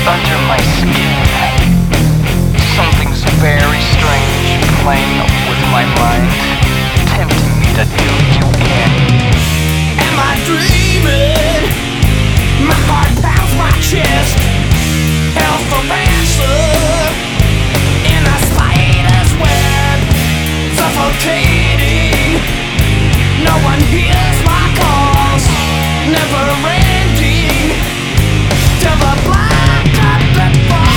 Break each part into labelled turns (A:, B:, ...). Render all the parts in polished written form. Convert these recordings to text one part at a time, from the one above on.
A: under my skin. Something's very strange playing with my mind, tempting me to do you in.
B: Am I dreaming? My heart pounds my chest. Hell for ransom in a spider's web, suffocating. No one hears my calls, never ending till the black carpet falls.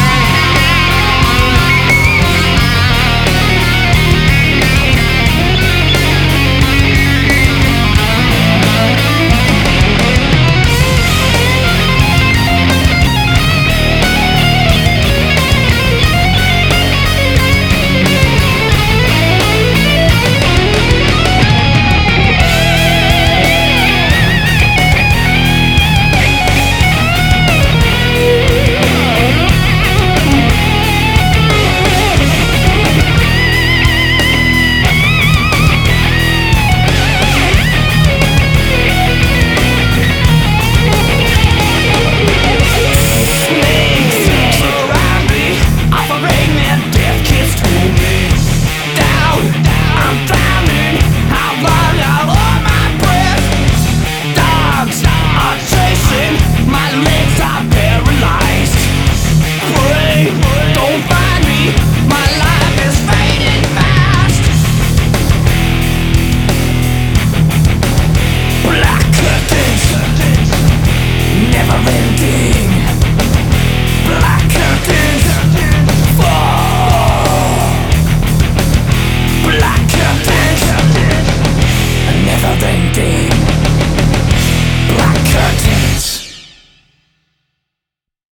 B: Never ending.